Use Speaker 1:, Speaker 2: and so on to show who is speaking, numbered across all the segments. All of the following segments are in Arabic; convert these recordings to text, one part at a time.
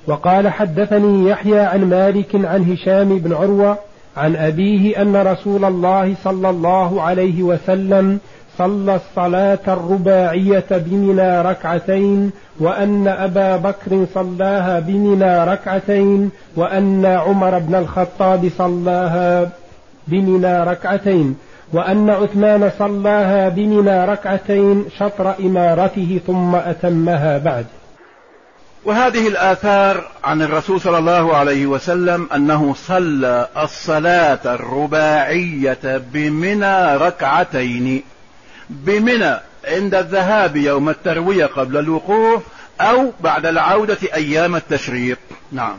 Speaker 1: وقال حدثني يحيى عن مالك عن هشام بن عروة عن أبيه أن رسول الله صلى الله عليه وسلم صلى الصلاة الرباعية بمنى ركعتين، وأن أبا بكر صلاها بمنى ركعتين، وأن عمر بن الخطاب صلاها بمنى ركعتين، وأن عثمان صلاها بمنى ركعتين شطر إمارته ثم أتمها بعد.
Speaker 2: وهذه الآثار عن الرسول صلى الله عليه وسلم أنه صلى الصلاة الرباعية بمنى ركعتين، بمنى عند الذهاب يوم التروية قبل الوقوف أو بعد العودة أيام التشريق. نعم.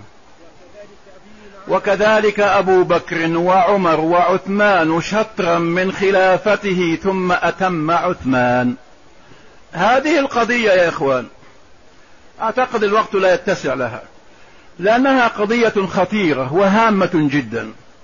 Speaker 2: وكذلك أبو بكر وعمر وعثمان شطرا من خلافته ثم أتم عثمان. هذه القضية يا إخوان أعتقد الوقت لا يتسع لها، لأنها قضية خطيرة وهامة جدا.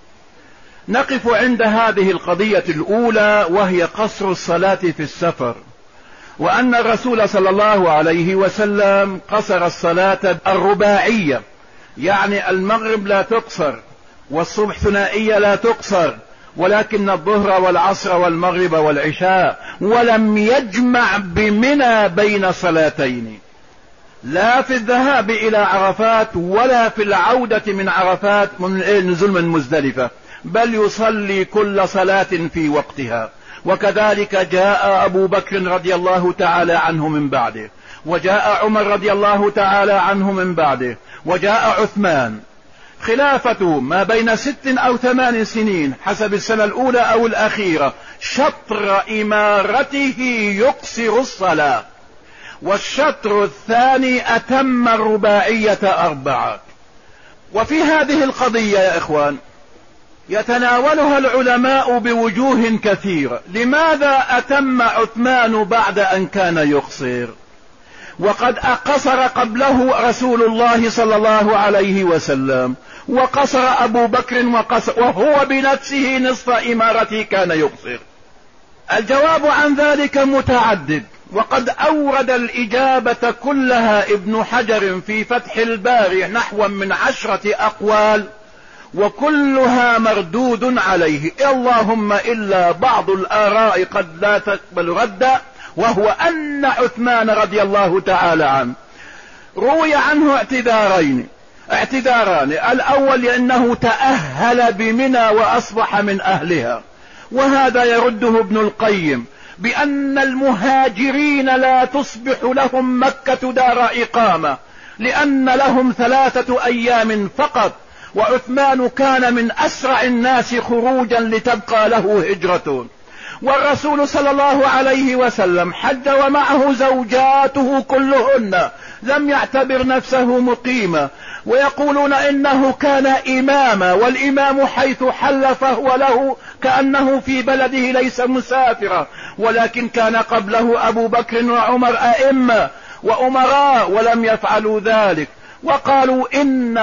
Speaker 2: نقف عند هذه القضية الأولى، وهي قصر الصلاة في السفر، وأن الرسول صلى الله عليه وسلم قصر الصلاة الرباعية، يعني المغرب لا تقصر والصبح ثنائية لا تقصر، ولكن الظهر والعصر والمغرب والعشاء، ولم يجمع بمنى بين صلاتين، لا في الذهاب إلى عرفات ولا في العودة من عرفات من نزول من مزدلفة، بل يصلي كل صلاة في وقتها. وكذلك جاء أبو بكر رضي الله تعالى عنه من بعده، وجاء عمر رضي الله تعالى عنه من بعده، وجاء عثمان. خلافته ما بين 6 أو 8 سنين حسب السنة الأولى أو الأخيرة، شطر إمارته يقصر الصلاة، والشطر الثاني أتم الرباعية 4. وفي هذه القضية يا إخوان يتناولها العلماء بوجوه كثيرة. لماذا أتم عثمان بعد أن كان يقصر، وقد أقصر قبله رسول الله صلى الله عليه وسلم، وقصر أبو بكر وهو بنفسه نصف إمارته كان يقصر؟ الجواب عن ذلك متعدد، وقد أورد الإجابة كلها ابن حجر في فتح الباري نحو من 10 أقوال، وكلها مردود عليه، اللهم إلا بعض الآراء قد لا تقبل ردا، وهو أن عثمان رضي الله تعالى عنه روي عنه اعتذاران. الأول لأنه تأهل بمنى وأصبح من أهلها، وهذا يرده ابن القيم بأن المهاجرين لا تصبح لهم مكة دار إقامة، لأن لهم 3 أيام فقط، وعثمان كان من أسرع الناس خروجا لتبقى له هجرة. والرسول صلى الله عليه وسلم حج ومعه زوجاته كلهن، لم يعتبر نفسه مقيما، ويقولون إنه كان إماما، والإمام حيث حل فهو له كأنه في بلده ليس مسافرا، ولكن كان قبله أبو بكر وعمر أئمة وأمراء ولم يفعلوا ذلك. وقالوا إن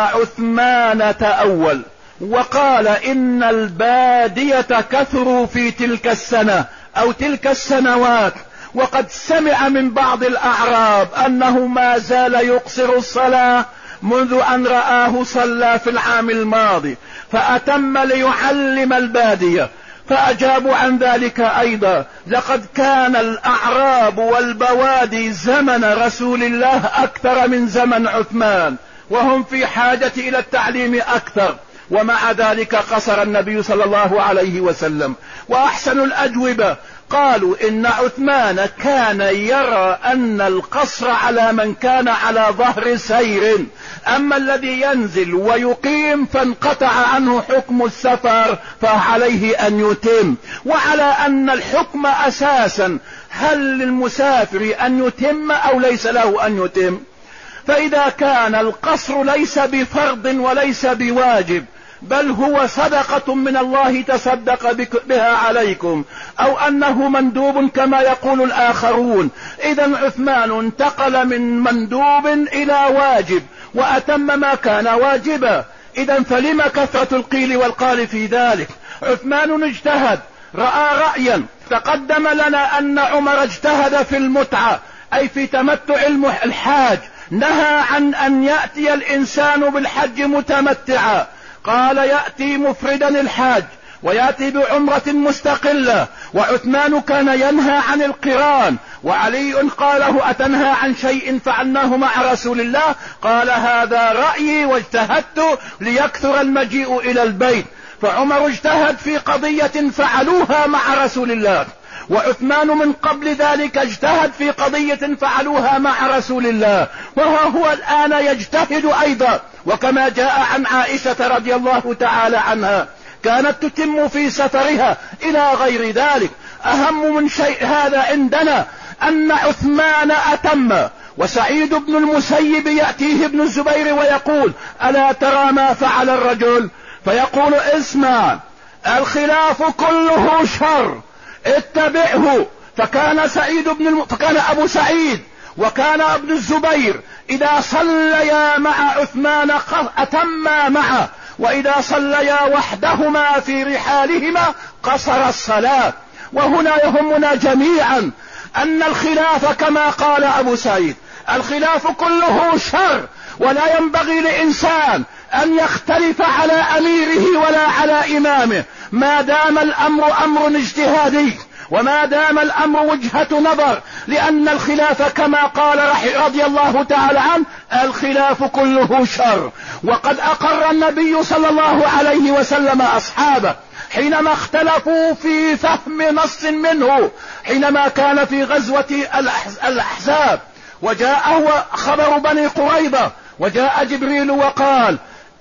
Speaker 2: عثمان تأول، وقال إن البادية كثروا في تلك السنة أو تلك السنوات، وقد سمع من بعض الأعراب أنه ما زال يقصر الصلاة منذ أن رآه صلى في العام الماضي، فأتم ليعلم البادية. فأجابوا عن ذلك أيضا: لقد كان الأعراب والبوادي زمن رسول الله أكثر من زمن عثمان، وهم في حاجة إلى التعليم أكثر، ومع ذلك قصر النبي صلى الله عليه وسلم. وأحسن الأجوبة قالوا إن عثمان كان يرى أن القصر على من كان على ظهر سير، أما الذي ينزل ويقيم فانقطع عنه حكم السفر فعليه أن يتم، وعلى أن الحكم أساسا هل للمسافر أن يتم أو ليس له أن يتم. فإذا كان القصر ليس بفرض وليس بواجب، بل هو صدقة من الله تصدق بها عليكم، أو أنه مندوب كما يقول الآخرون، إذا عثمان انتقل من مندوب إلى واجب وأتم ما كان واجبا. إذا فلم كثرة القيل والقال في ذلك؟ عثمان اجتهد، رأى رأيا. تقدم لنا أن عمر اجتهد في المتعة، أي في تمتع الحاج، نهى عن أن يأتي الإنسان بالحج متمتعا، قال يأتي مفردا الحاج ويأتي بعمرة مستقلة. وعثمان كان ينهى عن القران، وعلي قال له أتنهى عن شيء فعلناه مع رسول الله؟ قال هذا رأيي واجتهدت ليكثر المجيء إلى البيت. فعمر اجتهد في قضية فعلوها مع رسول الله، وعثمان من قبل ذلك اجتهد في قضية فعلوها مع رسول الله، وهو الآن يجتهد أيضا. وكما جاء عن عائشة رضي الله تعالى عنها كانت تتم في سفرها إلى غير ذلك. أهم من شيء هذا عندنا أن عثمان أتم. وسعيد بن المسيب يأتيه ابن الزبير ويقول ألا ترى ما فعل الرجل؟ فيقول اسمع، الخلاف كله شر، اتبعه. فكان أبو سعيد وكان ابن الزبير إذا صليا مع عثمان أتما معه، وإذا صليا وحدهما في رحالهما قصر الصلاة. وهنا يهمنا جميعا أن الخلاف كما قال أبو سعيد الخلاف كله شر، ولا ينبغي لإنسان أن يختلف على أميره ولا على إمامه ما دام الأمر أمر اجتهادي، وما دام الأمر وجهة نظر، لأن الخلاف كما قال رضي الله تعالى عنه الخلاف كله شر. وقد أقر النبي صلى الله عليه وسلم أصحابه حينما اختلفوا في فهم نص منه، حينما كان في غزوة الأحزاب وجاءه خبر بني قريظة، وجاء جبريل وقال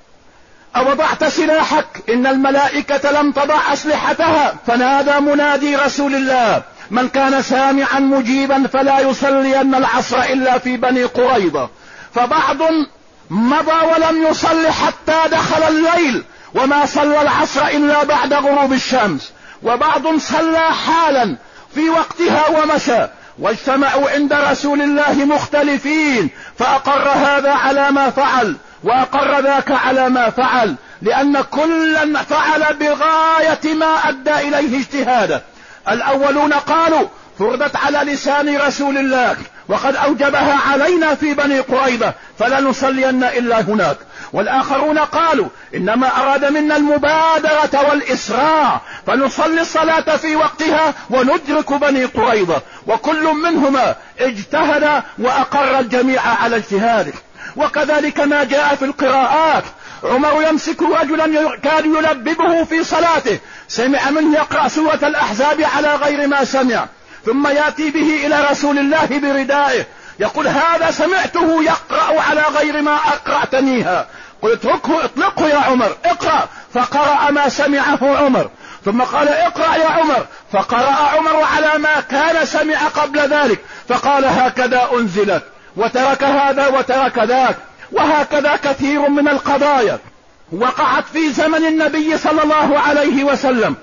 Speaker 2: أوضعت سلاحك؟ إن الملائكة لم تضع أسلحتها. فنادى منادي رسول الله من كان سامعا مجيبا فلا يصلين العصر إلا في بني قريظة. فبعض مضى ولم يصل حتى دخل الليل وما صلى العصر إلا بعد غروب الشمس، وبعض صلى حالا في وقتها ومشى. واجتمعوا عند رسول الله مختلفين، فأقر هذا على ما فعل وأقر ذاك على ما فعل، لأن كلا فعل بغاية ما أدى إليه اجتهاده. الأولون قالوا فردت على لسان رسول الله وقد أوجبها علينا في بني قريظة فلا نصلين إلا هناك. والآخرون قالوا إنما أراد منا المبادرة والإسراع فنصلي الصلاة في وقتها وندرك بني قريظة. وكل منهما اجتهد وأقر الجميع على اجتهاده. وكذلك ما جاء في القراءات، عمر يمسك رجلا كان يلببه في صلاته، سمع منه يقرأ سورة الأحزاب على غير ما سمع، ثم يأتي به إلى رسول الله بردائه يقول هذا سمعته يقرأ على غير ما أقرأتنيها. قلت اتركه اطلقه يا عمر اقرأ، فقرأ ما سمعه عمر، ثم قال اقرأ يا عمر، فقرأ عمر على ما كان سمع قبل ذلك، فقال هكذا أنزلت، وترك هذا وترك ذاك. وهكذا كثير من القضايا وقعت في زمن النبي صلى الله عليه وسلم.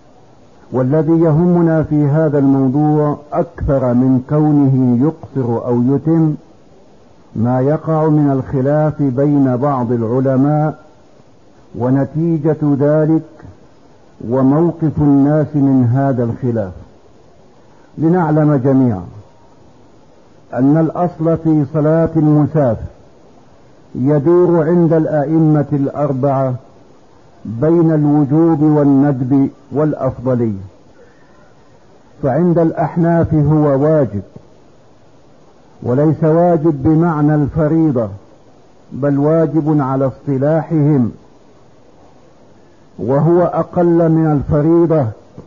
Speaker 3: والذي يهمنا في هذا الموضوع أكثر من كونه يقصر أو يتم ما يقع من الخلاف بين بعض العلماء ونتيجة ذلك وموقف الناس من هذا الخلاف، لنعلم جميعا أن الأصل في صلاة المسافر يدور عند الأئمة الأربعة بين الوجوب والندب والأفضلية. فعند الأحناف هو واجب، وليس واجب بمعنى الفريضة، بل واجب على اصطلاحهم، وهو أقل من الفريضة.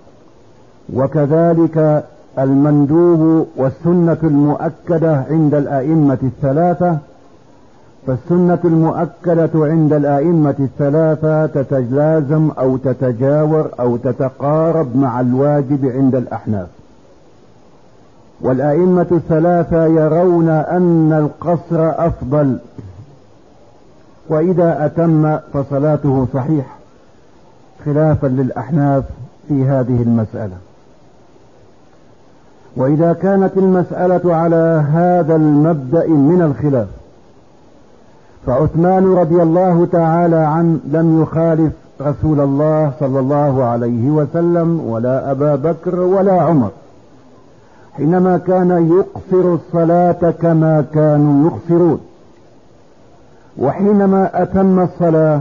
Speaker 3: وكذلك المندوب والسنة المؤكدة عند الأئمة الثلاثة، فالسنة المؤكدة عند الأئمة الثلاثة تتلازم أو تتجاور أو تتقارب مع الواجب عند الأحناف. والأئمة الثلاثة يرون أن القصر أفضل، وإذا أتم فصلاته صحيحة، خلافا للأحناف في هذه المسألة. وإذا كانت المسألة على هذا المبدأ من الخلاف، فعثمان رضي الله تعالى عنه لم يخالف رسول الله صلى الله عليه وسلم ولا أبا بكر ولا عمر حينما كان يقصر الصلاة كما كانوا يقصرون، وحينما أتم الصلاة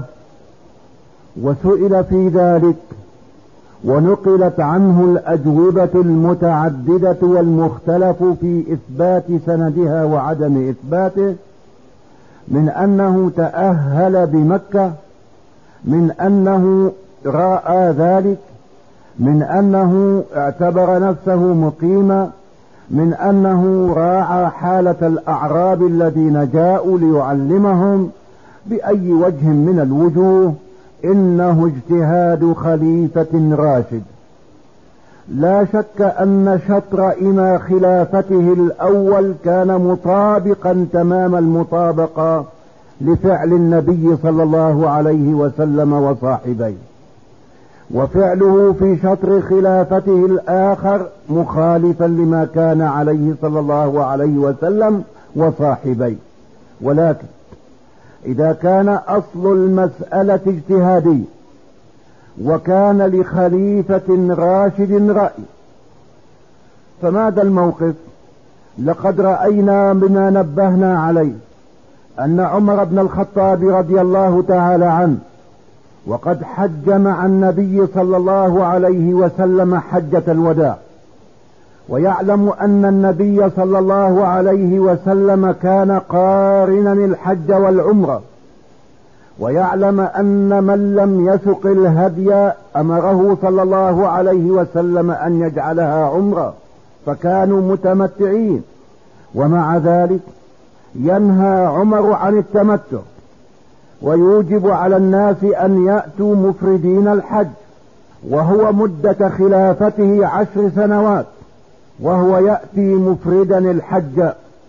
Speaker 3: وسئل في ذلك ونقلت عنه الأجوبة المتعددة والمختلف في إثبات سندها وعدم إثباته، من أنه تأهل بمكة، من أنه رأى ذلك، من أنه اعتبر نفسه مقيما، من أنه راعى حالة الأعراب الذين جاءوا ليعلمهم، بأي وجه من الوجوه إنه اجتهاد خليفة راشد. لا شك أن شطر إما خلافته الأول كان مطابقا تمام المطابقة لفعل النبي صلى الله عليه وسلم وصاحبيه، وفعله في شطر خلافته الآخر مخالفا لما كان عليه صلى الله عليه وسلم وصاحبيه. ولكن إذا كان أصل المسألة اجتهادي وكان لخليفة راشد رأي، فماذا الموقف؟ لقد رأينا بما نبهنا عليه أن عمر بن الخطاب رضي الله تعالى عنه وقد حج مع النبي صلى الله عليه وسلم حجة الوداع، ويعلم أن النبي صلى الله عليه وسلم كان قارنا الحج والعمرة، ويعلم أن من لم يسق الهدي أمره صلى الله عليه وسلم أن يجعلها عمرة، فكانوا متمتعين. ومع ذلك ينهى عمر عن التمتع ويوجب على الناس أن يأتوا مفردين الحج، وهو مدة خلافته 10 سنوات وهو يأتي مفردا الحج.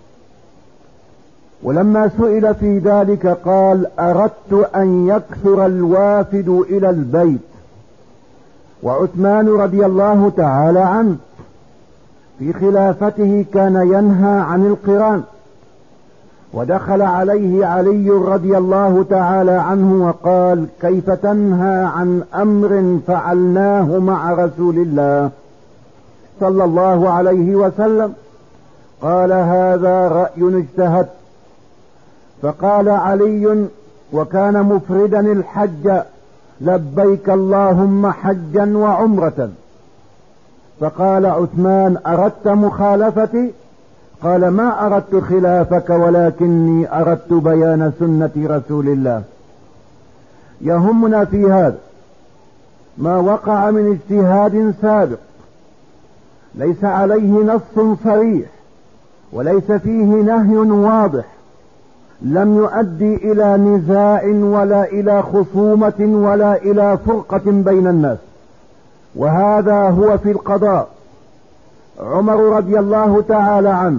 Speaker 3: ولما سئل في ذلك قال: أردت أن يكثر الوافد إلى البيت. وعثمان رضي الله تعالى عنه في خلافته كان ينهى عن القران، ودخل عليه علي رضي الله تعالى عنه وقال: كيف تنهى عن أمر فعلناه مع رسول الله صلى الله عليه وسلم؟ قال: هذا رأي اجتهد. فقال علي وكان مفردا الحج: لبيك اللهم حجا وعمرة. فقال عثمان: أردت مخالفتي؟ قال: ما أردت خلافك ولكني أردت بيان سنة رسول الله. يهمنا في هذا ما وقع من اجتهاد سابق ليس عليه نص صريح وليس فيه نهي واضح، لم يؤدي إلى نزاع ولا إلى خصومة ولا إلى فرقة بين الناس. وهذا هو في القضاء. عمر رضي الله تعالى عنه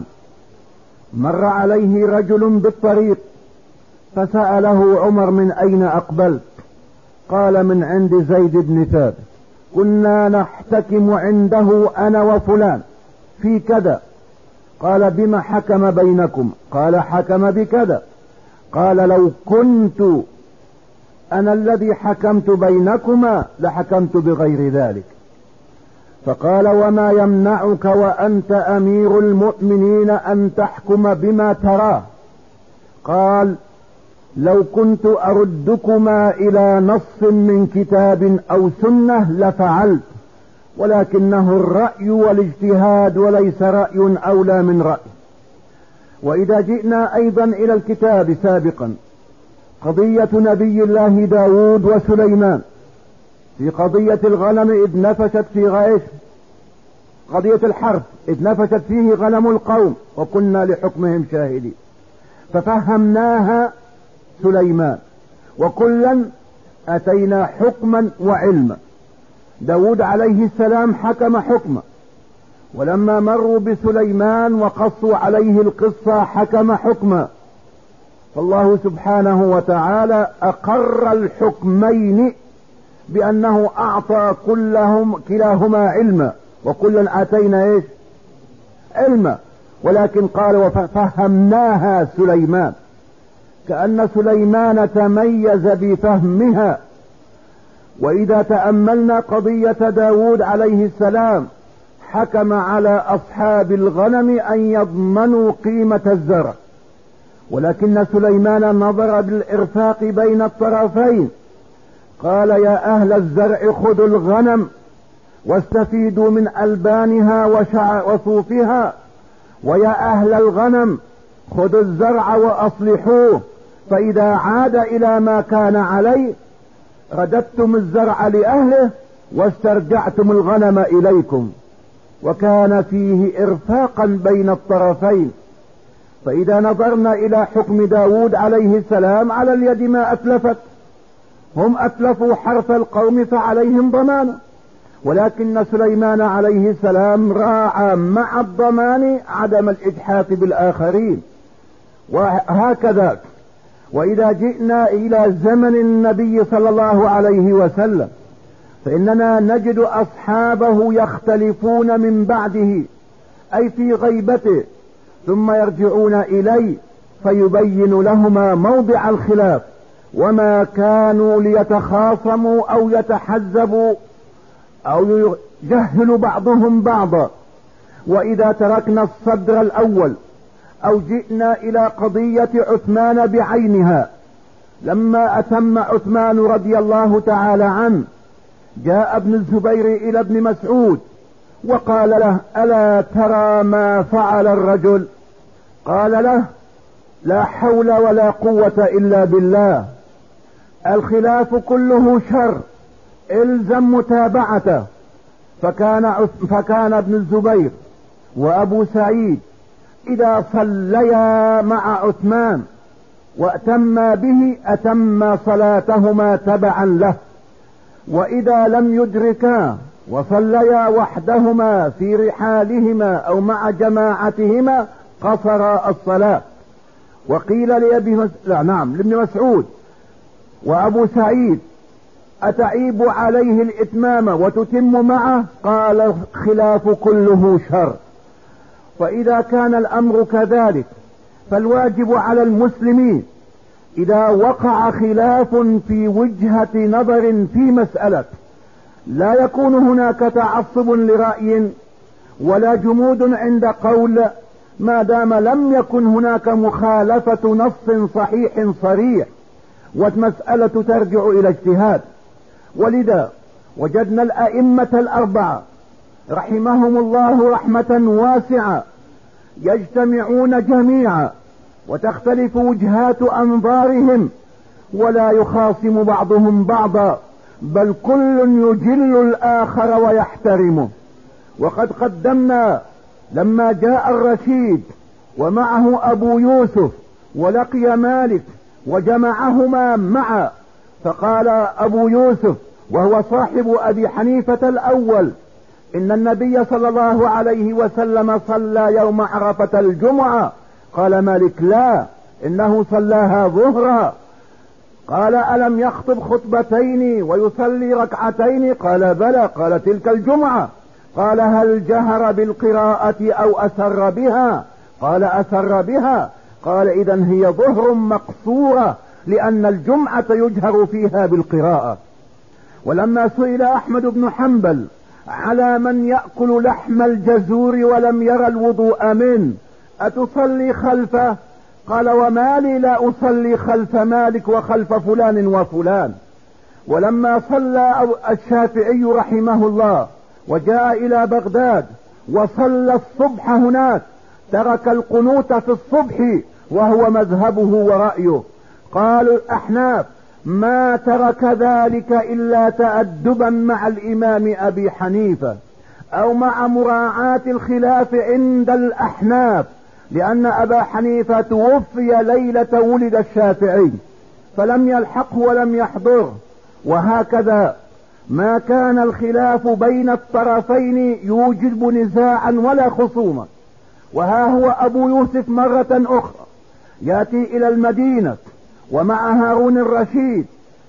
Speaker 3: مر عليه رجل بالطريق فسأله عمر: من أين أقبلت؟ قال: من عند زيد بن ثابت، كنا نحتكم عنده أنا وفلان في كذا. قال: بما حكم بينكم؟ قال: حكم بكذا. قال: لو كنت أنا الذي حكمت بينكما لحكمت بغير ذلك. فقال: وما يمنعك وأنت أمير المؤمنين أن تحكم بما تراه؟ قال: لو كنت أردكما إلى نص من كتاب أو سنة لفعلت، ولكنه الرأي والاجتهاد وليس رأي أولى من رأي. وإذا جئنا أيضا إلى الكتاب سابقا، قضية نبي الله داود وسليمان في قضية الغنم إذ نفشت في غيش، قضية الحرث إذ نفشت فيه غنم القوم وكنا لحكمهم شاهدين، ففهمناها سليمان، وكلا أتينا حكما وعلما. داود عليه السلام حكم حكما، ولما مروا بسليمان وقصوا عليه القصة حكم حكما. فالله سبحانه وتعالى أقر الحكمين بأنه أعطى كلاهما علما، وكلا آتينا إيش؟ علما. ولكن قال: وفهمناها سليمان، كأن سليمان تميز بفهمها. وإذا تأملنا قضية داود عليه السلام، حكم على أصحاب الغنم أن يضمنوا قيمة الزرع، ولكن سليمان نظر بالإرفاق بين الطرفين، قال يا أهل الزرع خذوا الغنم واستفيدوا من ألبانها وصوفها، ويا أهل الغنم خذوا الزرع وأصلحوه، فإذا عاد إلى ما كان عليه رددتم الزرع لأهله واسترجعتم الغنم إليكم. وكان فيه إرفاقا بين الطرفين. فإذا نظرنا إلى حكم داود عليه السلام على اليد ما أتلفت، هم أتلفوا حرث القوم فعليهم ضمان، ولكن سليمان عليه السلام راعى مع الضمان عدم الإجحاف بالآخرين. وهكذا وإذا جئنا إلى زمن النبي صلى الله عليه وسلم فإننا نجد أصحابه يختلفون من بعده، أي في غيبته، ثم يرجعون إليه فيبين لهما موضع الخلاف، وما كانوا ليتخاصموا أو يتحزبوا أو يجهل بعضهم بعضا. وإذا تركنا الصدر الأول أو جئنا إلى قضية عثمان بعينها، لما أتم عثمان رضي الله تعالى عنه جاء ابن الزبير إلى ابن مسعود وقال له ألا ترى ما فعل الرجل؟ قال له لا حول ولا قوة إلا بالله، الخلاف كله شر، الزم متابعته. فكان ابن الزبير وأبو سعيد إذا صليا مع عثمان وأتما به أتم صلاتهما تبعا له، وإذا لم يدركا وصليا وحدهما في رحالهما أو مع جماعتهما قصر الصلاة. وقيل لابن مسعود وأبو سعيد أتعيب عليه الإتمام وتتم معه؟ قال الخلاف كله شر. فإذا كان الأمر كذلك فالواجب على المسلمين إذا وقع خلاف في وجهة نظر في مسألة لا يكون هناك تعصب لرأي ولا جمود عند قول، ما دام لم يكن هناك مخالفة نص صحيح صريح والمسألة ترجع إلى اجتهاد. ولذا وجدنا الأئمة الأربعة رحمهم الله رحمة واسعة يجتمعون جميعا وتختلف وجهات أنظارهم ولا يخاصم بعضهم بعضا، بل كل يجل الآخر ويحترمه. وقد قدمنا لما جاء الرشيد ومعه أبو يوسف ولقي مالك وجمعهما معا، فقال أبو يوسف وهو صاحب أبي حنيفة الأول إن النبي صلى الله عليه وسلم صلى يوم عرفة الجمعة. قال مالك لا، إنه صلاها ظهرا. قال ألم يخطب خطبتين ويصلي ركعتين؟ قال بلى. قال تلك الجمعة. قال هل جهر بالقراءة أو أسر بها؟ قال أسر بها. قال إذن هي ظهر مقصورة لأن الجمعة يجهر فيها بالقراءة. ولما سئل أحمد بن حنبل على من يأكل لحم الجزور ولم يرى الوضوء منه أتصلي خلفه؟ قال وما لي لا أصلي خلف مالك وخلف فلان وفلان. ولما صلى الشافعي رحمه الله وجاء إلى بغداد وصلى الصبح هناك ترك القنوت في الصبح وهو مذهبه ورأيه. قالوا الأحناف ما ترك ذلك إلا تأدبا مع الإمام أبي حنيفة أو مع مراعاة الخلاف عند الأحناف، لأن أبا حنيفة توفي ليلة ولد الشافعي فلم يلحقه ولم يحضره. وهكذا ما كان الخلاف بين الطرفين يوجب نزاعا ولا خصومة. وها هو أبو يوسف مرة أخرى يأتي إلى المدينة ومع هارون الرشيد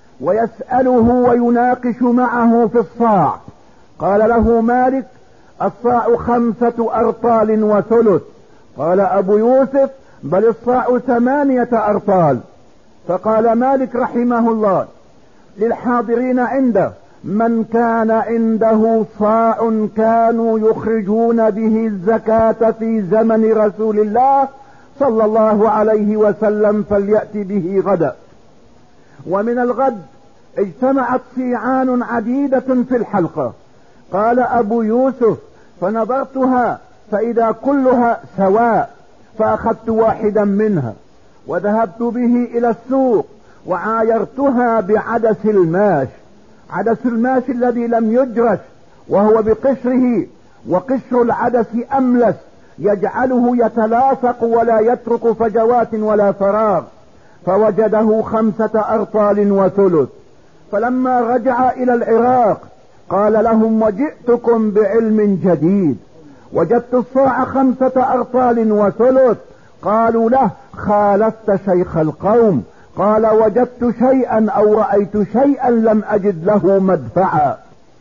Speaker 3: ويسأله ويناقش معه في الصاع. قال له مالك الصاع 5 أرطال وثلث. قال أبو يوسف بل الصاع 8 أرطال. فقال مالك رحمه الله للحاضرين عنده من كان عنده صاع كانوا يخرجون به الزكاة في زمن رسول الله صلى الله عليه وسلم فليأتي به غدا. ومن الغد اجتمعت صيعان عديدة في الحلقة. قال أبو يوسف: فنظرتها فإذا كلها سواء، فأخذت واحدا منها وذهبت به إلى السوق وعايرتها بعدس الماش. عدس الماش الذي لم يجرش، وهو بقشره، وقشر العدس أملس يجعله يتلاصق ولا يترك فجوات ولا فراغ، فوجده 5 أرطال وثلث. فلما رجع إلى العراق قال لهم: وجئتكم بعلم جديد، وجدت الصاع 5 أرطال وثلث. قالوا له: خالفت شيخ القوم. قال: وجدت شيئا أو رأيت شيئا لم أجد له مدفعا.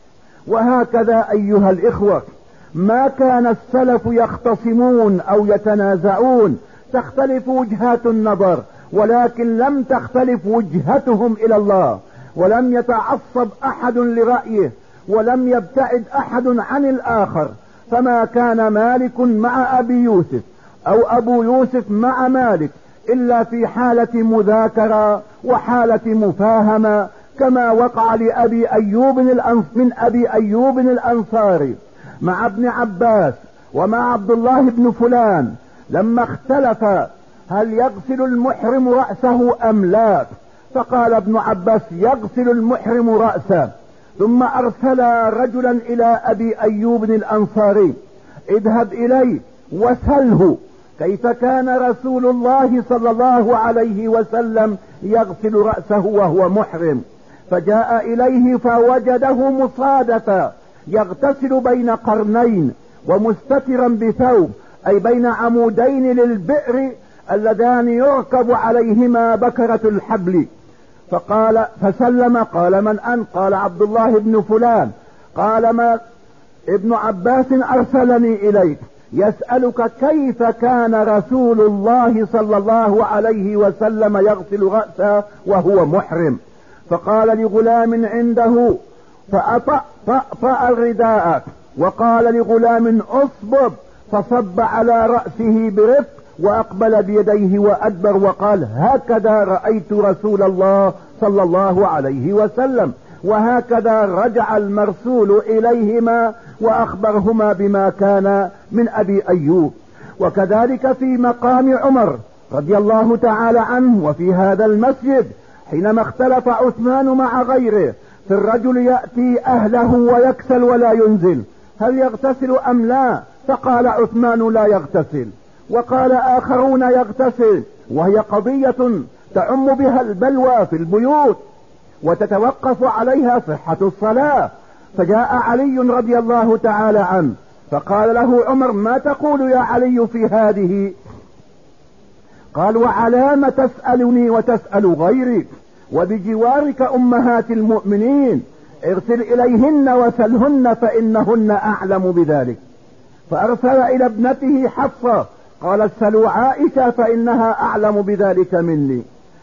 Speaker 3: وهكذا أيها الإخوة، ما كان السلف يختصمون أو يتنازعون، تختلف وجهات النظر، ولكن لم تختلف وجهتهم إلى الله، ولم يتعصب أحد لرأيه، ولم يبتعد أحد عن الآخر. فما كان مالك مع أبي يوسف أو أبو يوسف مع مالك إلا في حالة مذاكرة وحالة مفاهمة، كما وقع لأبي أيوب من أبي أيوب الأنصاري مع ابن عباس ومع عبد الله بن فلان، لما اختلف هل يغسل المحرم رأسه أم لا، فقال ابن عباس: يغسل المحرم رأسه. ثم أرسل رجلا إلى أبي أيوب الأنصاري: اذهب إليه وسله كيف كان رسول الله صلى الله عليه وسلم يغسل رأسه وهو محرم. فجاء إليه فوجده مصادفا يغتسل بين قرنين ومستترا بثوب، أي بين عمودين للبئر اللذان يركب عليهما بكرة الحبل. فسلم. قال: من أنت؟ قال: عبد الله بن فلان. قال: ما ابن عباس أرسلني إليك يسألك كيف كان رسول الله صلى الله عليه وسلم يغسل رأسه وهو محرم. فقال لغلام عنده: فأطأ الرداء. وقال لغلام: اصبب. فصب على رأسه برفق وأقبل بيديه وأدبر وقال: هكذا رأيت رسول الله صلى الله عليه وسلم. وهكذا رجع المرسول إليهما وأخبرهما بما كان من أبي أيوب. وكذلك في مقام عمر رضي الله تعالى عنه وفي هذا المسجد، حينما اختلف عثمان مع غيره في الرجل يأتي أهله ويكسل ولا ينزل، هل يغتسل أم لا؟ فقال عثمان: لا يغتسل. وقال آخرون: يغتسل، وهي قضية تعم بها البلوى في البيوت وتتوقف عليها صحة الصلاة. فجاء علي رضي الله تعالى عنه فقال له عمر: ما تقول يا علي في هذه؟ قال: وعلام تسألني وتسأل غيري، وبجوارك أمهات المؤمنين، ارسل إليهن وسلهن فإنهن أعلم بذلك. فأرسل إلى ابنته حفصة قال: سلوا عائشة فإنها أعلم بذلك مني.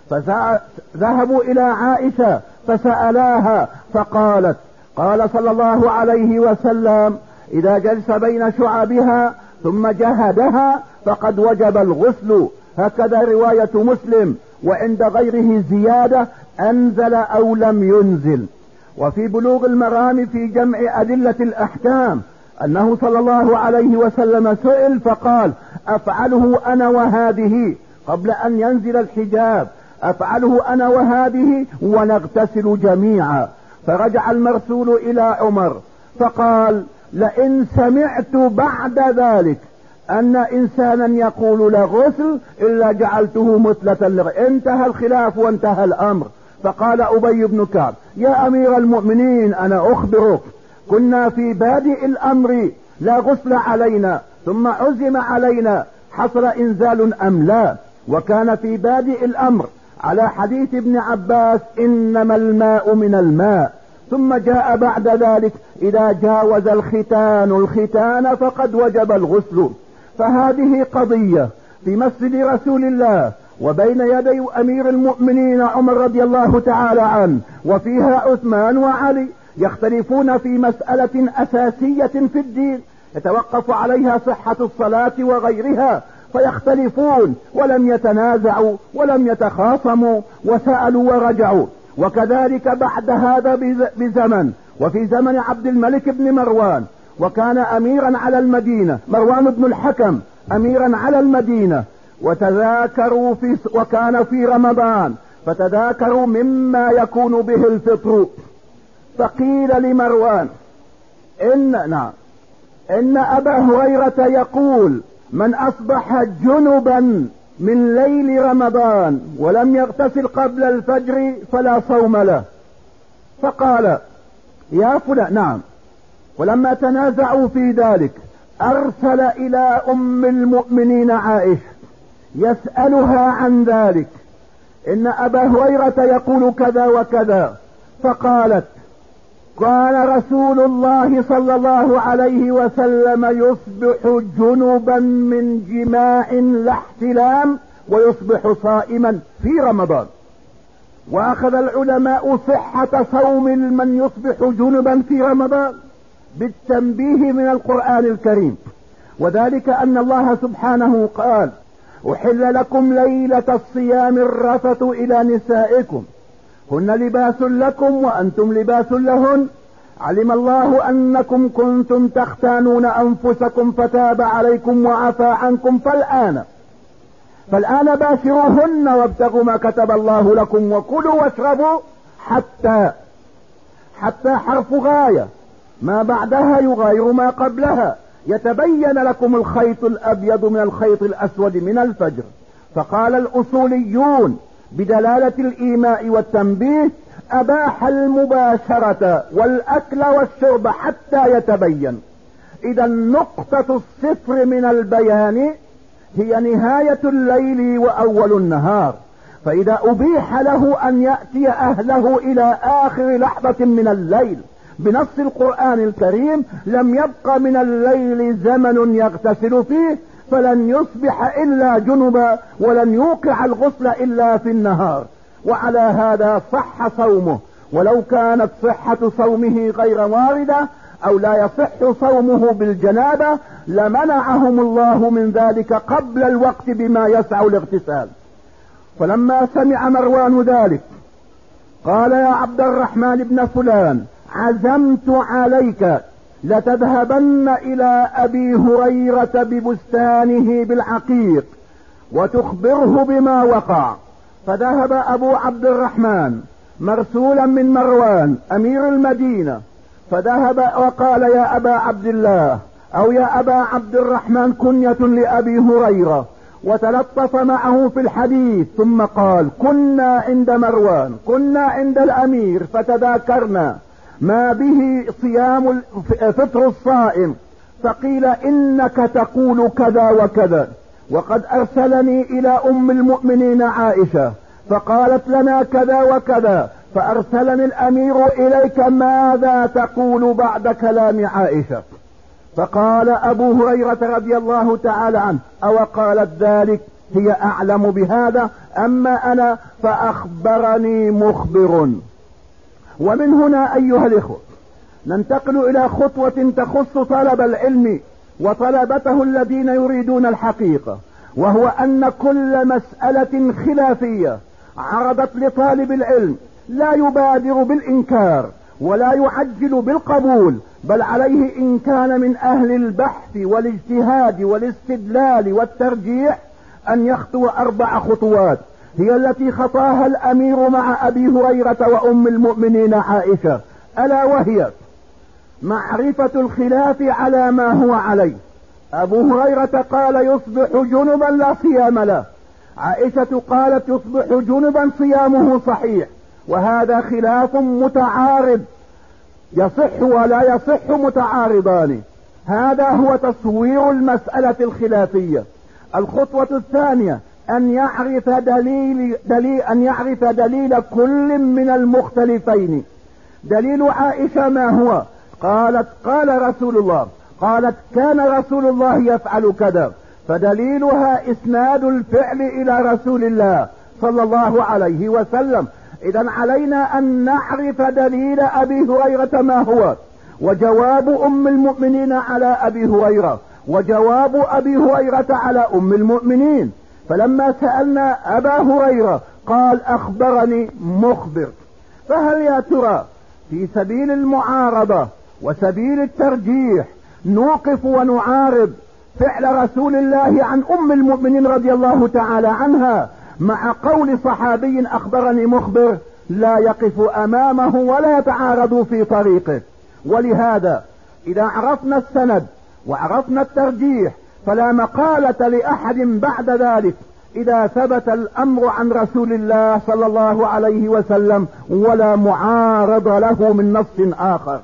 Speaker 3: فذهبوا إلى عائشة فسألاها فقالت: قال صلى الله عليه وسلم: إذا جلس بين شعبها ثم جهدها فقد وجب الغسل. هكذا رواية مسلم. وعند غيره زيادة: أنزل أو لم ينزل. وفي بلوغ المرام في جمع أدلة الأحكام أنه صلى الله عليه وسلم سئل فقال: أفعله أنا وهذه قبل أن ينزل الحجاب، أفعله أنا وهذه ونغتسل جميعا. فرجع المرسول إلى عمر فقال: لئن سمعت بعد ذلك أن إنسانا يقول لا غسل إلا جعلته مثلة. انتهى الخلاف وانتهى الأمر. فقال أبي بن كعب: يا أمير المؤمنين، أنا أخبرك، كنا في بادئ الأمر لا غسل علينا، ثم عزم علينا، حصل إنزال أم لا؟ وكان في بادئ الأمر على حديث ابن عباس: إنما الماء من الماء. ثم جاء بعد ذلك: إذا جاوز الختان فقد وجب الغسل. فهذه قضية في مسجد رسول الله وبين يدي أمير المؤمنين عمر رضي الله تعالى عنه، وفيها عثمان وعلي يختلفون في مسألة أساسية في الدين يتوقف عليها صحة الصلاة وغيرها. فيختلفون ولم يتنازعوا ولم يتخاصموا وسألوا ورجعوا. وكذلك بعد هذا بزمن، وفي زمن عبد الملك بن مروان، وكان أميرا على المدينة، مروان بن الحكم أميرا على المدينة، وتذاكروا وكان في رمضان فتذاكروا مما يكون به الفطر، فقيل لمروان إن أبا هريرة يقول: من أصبح جنبا من ليل رمضان ولم يغتسل قبل الفجر فلا صوم له. فقال: يا فلان. ولما تنازعوا في ذلك أرسل إلى أم المؤمنين عائشة يسألها عن ذلك، إن أبا هريرة يقول كذا وكذا. فقالت: كان رسول الله صلى الله عليه وسلم يصبح جنبا من جماع لا احتلام ويصبح صائما في رمضان. وأخذ العلماء صحة صوم من يصبح جنبا في رمضان بالتنبيه من القرآن الكريم، وذلك أن الله سبحانه قال: أحل لكم ليلة الصيام الرفث إلى نسائكم هن لباس لكم وأنتم لباس لهن، علم الله أنكم كنتم تختانون أنفسكم فتاب عليكم وعفى عنكم، فالآن باشروهن وابتغوا ما كتب الله لكم وكلوا واشربوا حتى حرف غاية ما بعدها يغاير ما قبلها، يتبين لكم الخيط الأبيض من الخيط الأسود من الفجر. فقال الأصوليون بدلالة الإيماء والتنبيه: أباح المباشرة والأكل والشرب حتى يتبين. إذا نقطة الصفر من البيان هي نهاية الليل وأول النهار، فإذا أبيح له أن يأتي أهله إلى آخر لحظة من الليل بنص القرآن الكريم لم يبق من الليل زمن يغتسل فيه، فلن يصبح إلا جنبا ولن يوقع الغسل إلا في النهار، وعلى هذا صح صومه. ولو كانت صحة صومه غير واردة أو لا يصح صومه بالجنابة لمنعهم الله من ذلك قبل الوقت بما يسع الاغتسال. فلما سمع مروان ذلك قال: يا عبد الرحمن بن فلان، عزمت عليك لتذهبن إلى أبي هريرة ببستانه بالعقيق وتخبره بما وقع. فذهب أبو عبد الرحمن مرسولا من مروان أمير المدينة، فذهب وقال: يا أبا عبد الله أو يا أبا عبد الرحمن كنية لأبي هريرة، وتلطف معه في الحديث، ثم قال: كنا عند مروان، كنا عند الأمير، فتذاكرنا ما به صيام فطر الصائم، فقيل: إنك تقول كذا وكذا، وقد أرسلني إلى أم المؤمنين عائشة فقالت لنا كذا وكذا، فأرسلني الأمير إليك، ماذا تقول بعد كلام عائشة؟ فقال أبو هريرة رضي الله تعالى عنه: أو قالت ذلك؟ هي أعلم بهذا، أما أنا فأخبرني مخبر. ومن هنا أيها الإخوة ننتقل إلى خطوة تخص طلب العلم وطلبته الذين يريدون الحقيقة، وهو أن كل مسألة خلافية عرضت لطالب العلم لا يبادر بالإنكار ولا يعجل بالقبول، بل عليه إن كان من أهل البحث والاجتهاد والاستدلال والترجيح أن يخطو 4 خطوات هي التي خطاها الأمير مع أبي هريرة وأم المؤمنين عائشة، ألا وهي معرفة الخلاف على ما هو عليه. أبو هريرة قال: يصبح جنبا لا صيام له، عائشة قالت: يصبح جنبا صيامه صحيح، وهذا خلاف متعارض، يصح ولا يصح متعارضان. هذا هو تصوير المسألة الخلافية. الخطوة الثانية أن يعرف دليل كل من المختلفين. دليل عائشة ما هو؟ قالت: قال رسول الله، قالت: كان رسول الله يفعل كذا، فدليلها إسناد الفعل إلى رسول الله صلى الله عليه وسلم. إذا علينا أن نعرف دليل أبي هريرة ما هو، وجواب أم المؤمنين على أبي هريرة، وجواب أبي هريرة على أم المؤمنين. فلما سألنا أبا هريرة قال أخبرني مخبر. فهل يا ترى في سبيل المعارضة وسبيل الترجيح نوقف ونعارض فعل رسول الله عن أم المؤمنين رضي الله تعالى عنها مع قول صحابي أخبرني مخبر؟ لا يقف أمامه ولا يتعارض في طريقه. ولهذا إذا عرفنا السند وعرفنا الترجيح فلا مقالة لأحد بعد ذلك إذا ثبت الأمر عن رسول الله صلى الله عليه وسلم ولا معارض له من نص آخر.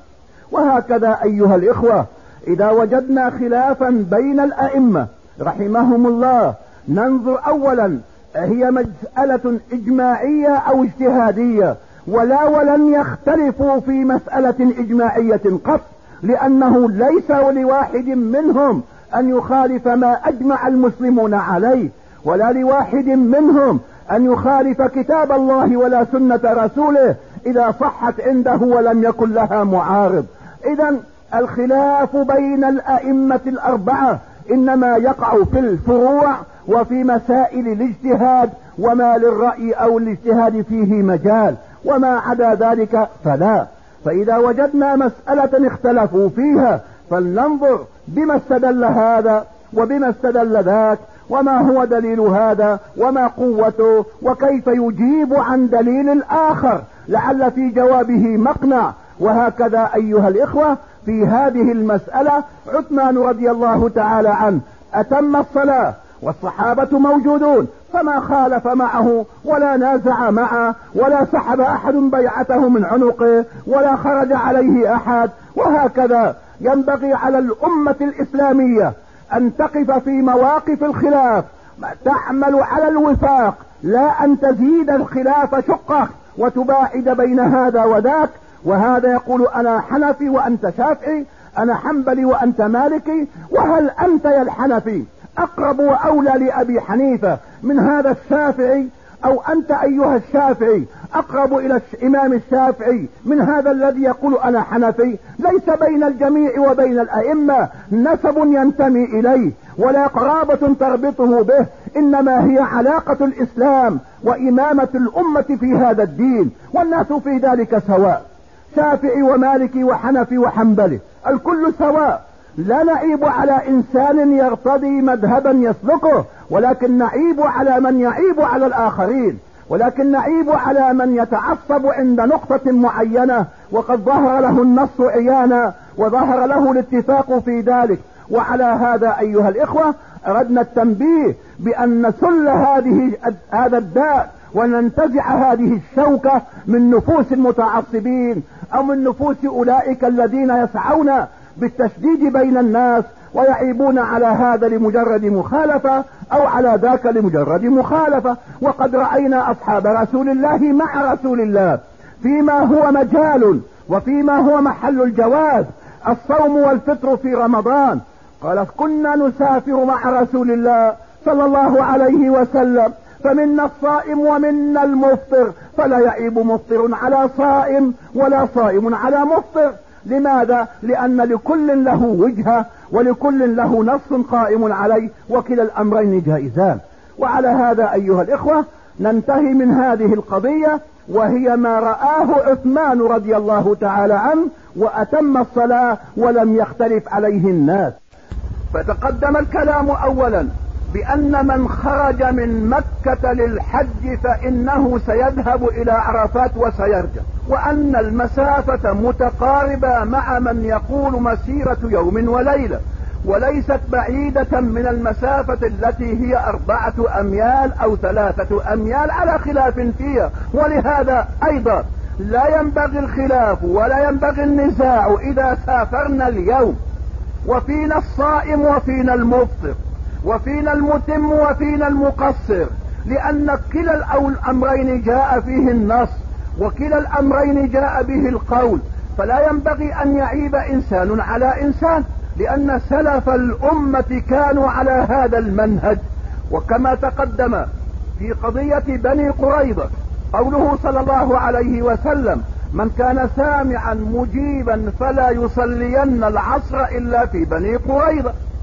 Speaker 3: وهكذا أيها الإخوة إذا وجدنا خلافا بين الأئمة رحمهم الله ننظر أولا هي مسألة إجماعية أو اجتهادية، ولن يختلفوا في مسألة إجماعية قط، لأنه ليس لواحد منهم أن يخالف ما أجمع المسلمون عليه، ولا لواحد منهم أن يخالف كتاب الله ولا سنة رسوله إذا صحت عنده ولم يكن لها معارض. إذن الخلاف بين الأئمة الأربعة إنما يقع في الفروع وفي مسائل الاجتهاد وما للرأي أو الاجتهاد فيه مجال، وما عدا ذلك فلا. فإذا وجدنا مسألة اختلفوا فيها فلننظر بما استدل هذا وبما استدل ذاك، وما هو دليل هذا وما قوته، وكيف يجيب عن دليل الآخر لعل في جوابه مقنع. وهكذا أيها الإخوة في هذه المسألة عثمان رضي الله تعالى عنه أتم الصلاة والصحابة موجودون فما خالف معه ولا نازع معه ولا سحب أحد بيعته من عنقه ولا خرج عليه أحد. وهكذا ينبغي على الأمة الإسلامية أن تقف في مواقف الخلاف تعمل على الوفاق، لا أن تزيد الخلاف شقة وتباعد بين هذا وذاك، وهذا يقول أنا حنفي وأنت شافعي، أنا حنبلي وأنت مالكي، وهل أنت يا الحنفي أقرب وأولى لأبي حنيفة من هذا الشافعي، أو أنت أيها الشافعي أقرب إلى الإمام الشافعي من هذا الذي يقول أنا حنفي؟ ليس بين الجميع وبين الأئمة نسب ينتمي إليه ولا قرابة تربطه به، إنما هي علاقة الإسلام وإمامة الأمة في هذا الدين، والناس في ذلك سواء، شافعي ومالكي وحنفي وحنبلي الكل سواء. لا نعيب على إنسان يرتضي مذهبا يسلكه، ولكن نعيب على من يعيب على الآخرين، ولكن نعيب على من يتعصب عند نقطة معينة وقد ظهر له النص عيانا وظهر له الاتفاق في ذلك. وعلى هذا أيها الإخوة أردنا التنبيه بأن نسل هذا الداء وننتزع هذه الشوكة من نفوس المتعصبين أو من نفوس أولئك الذين يسعون بالتشديد بين الناس ويعيبون على هذا لمجرد مخالفة أو على ذاك لمجرد مخالفة. وقد رأينا أصحاب رسول الله مع رسول الله فيما هو مجال وفيما هو محل الجواز، الصوم والفطر في رمضان، قال كنا نسافر مع رسول الله صلى الله عليه وسلم فمنا الصائم ومنا المفطر، فلا يعيب مفطر على صائم ولا صائم على مفطر. لماذا؟ لأن لكل له وجهة ولكل له نص قائم عليه، وكلا الأمرين جائزان. وعلى هذا أيها الإخوة ننتهي من هذه القضية، وهي ما رآه عثمان رضي الله تعالى عنه وأتم الصلاة ولم يختلف عليه الناس. فتقدم الكلام أولا بأن من خرج من مكة للحج فإنه سيذهب إلى عرفات وسيرجع، وأن المسافة متقاربة مع من يقول مسيرة يوم وليلة، وليست بعيدة من المسافة التي هي 4 أميال أو 3 أميال على خلاف فيها. ولهذا أيضا لا ينبغي الخلاف ولا ينبغي النزاع إذا سافرنا اليوم وفينا الصائم وفينا المفطر وفينا المتم وفينا المقصر، لأن كلا الأمرين جاء فيه النص وكلا الأمرين جاء به القول، فلا ينبغي أن يعيب إنسان على إنسان، لأن سلف الأمة كانوا على هذا المنهج. وكما تقدم في قضية بني قريظة قوله صلى الله عليه وسلم من كان سامعا مجيبا فلا يصلين العصر إلا في بني قريظة.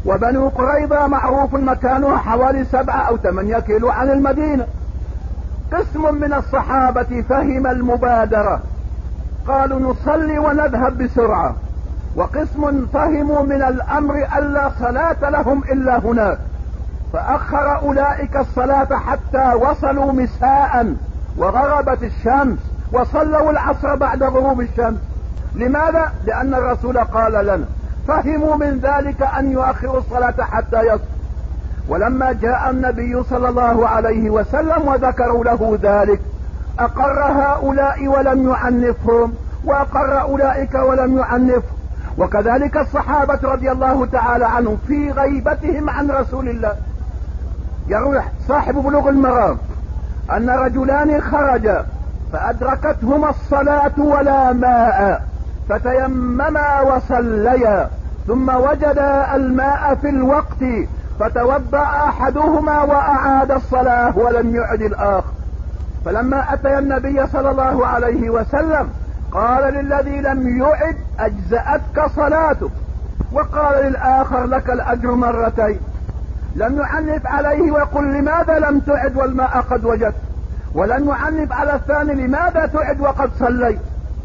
Speaker 3: وبنو قريظة معروف مكانها حوالي 7 أو 8 كيلو عن المدينة. قسم من الصحابة فهم المبادرة، قالوا نصلي ونذهب بسرعة، وقسم فهموا من الأمر ألا صلاة لهم إلا هناك، فأخر أولئك الصلاة حتى وصلوا مساء وغربت الشمس، وصلوا العصر بعد غروب الشمس. لماذا؟ لأن الرسول قال لنا، فهموا من ذلك أن يؤخروا الصلاة حتى يصل. ولما جاء النبي صلى الله عليه وسلم وذكروا له ذلك أقر هؤلاء ولم يعنفهم، وأقر أولئك ولم يعنفهم. وكذلك الصحابة رضي الله تعالى عنهم في غيبتهم عن رسول الله. يروي صاحب بلوغ المرام أن رجلان خرجا فأدركتهما الصلاة ولا ماء، فتيمما وصليا، ثم وجدا الماء في الوقت، فتوضأ أحدهما وأعاد الصلاة ولم يعد الآخر. فلما أتي النبي صلى الله عليه وسلم قال للذي لم يعد أجزأتك صلاتك، وقال للآخر لك الأجر مرتين. لم يعنف عليه ويقول لماذا لم تعد والماء قد وجدت، ولم يعنف على الثاني لماذا تعد وقد صليت.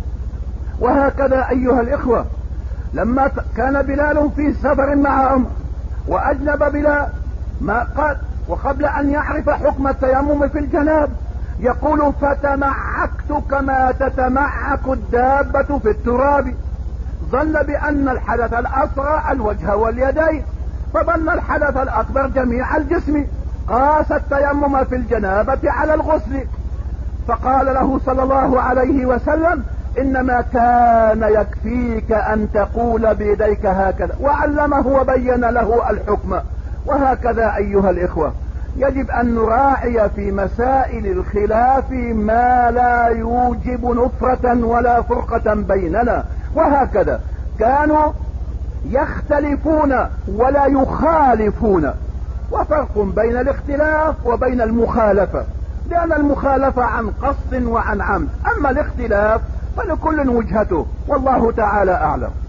Speaker 3: وهكذا أيها الإخوة، لما كان بلال في سفر مع عمر وأجنب بلال ما قال، وقبل أن يعرف حكم التيمم في الجناب يقول فتمعكت كما تتمعك الدابة في التراب. ظن بأن الحدث الأصغر الوجه واليدين، فظن الحدث الأكبر جميع الجسم، قاس التيمم في الجنابة على الغسل. فقال له صلى الله عليه وسلم إنما كان يكفيك أن تقول بيديك هكذا، وعلمه وبين له الحكم. وهكذا أيها الإخوة يجب أن نراعي في مسائل الخلاف ما لا يوجب نفرة ولا فرقة بيننا. وهكذا كانوا يختلفون ولا يخالفون، وفرق بين الاختلاف وبين المخالفة، لأن المخالفة عن قصد وعن عمد، أما الاختلاف فلكل وجهته، والله تعالى أعلم.